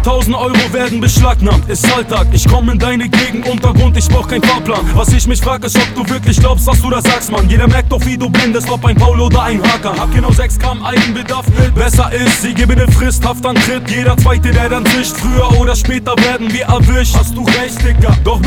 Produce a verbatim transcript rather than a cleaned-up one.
hunderttausend Euro werden beschlagnahmt. Ist Alltag, ich komm in deine Gegend, Untergrund, ich brauch kein Fahrplan. Was ich mich frag, ist, ob du wirklich glaubst, was du da sagst, Mann. Jeder merkt doch, wie du blendest, ob ein Paul oder ein Hacker. Hab genau sechs Gramm Eigenbedarf mit. Besser ist, sie geben ne Frist, Haftantritt. Jeder Zweite, der dann zischt, früher oder später werden wir erwischt. Hast du recht, Digga, doch